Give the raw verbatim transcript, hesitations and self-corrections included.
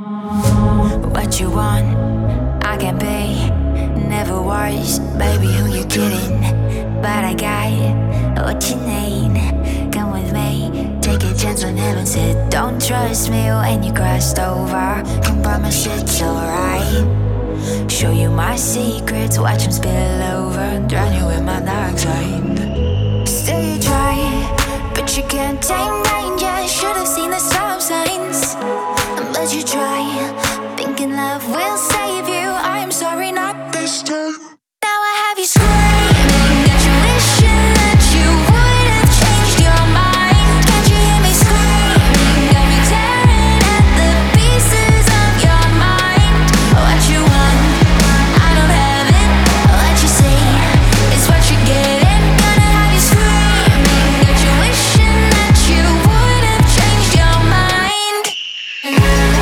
What you want, I can be. Never was, baby, who you kidding? But I got what you need. Come with me, take a chance when heaven said don't trust me when you crossed over. Can promise it's alright. Show you my secrets, watch them spill over. Drown you in my dark side. Still you try, but you can't tame danger. Should've seen the stop signs, but you try.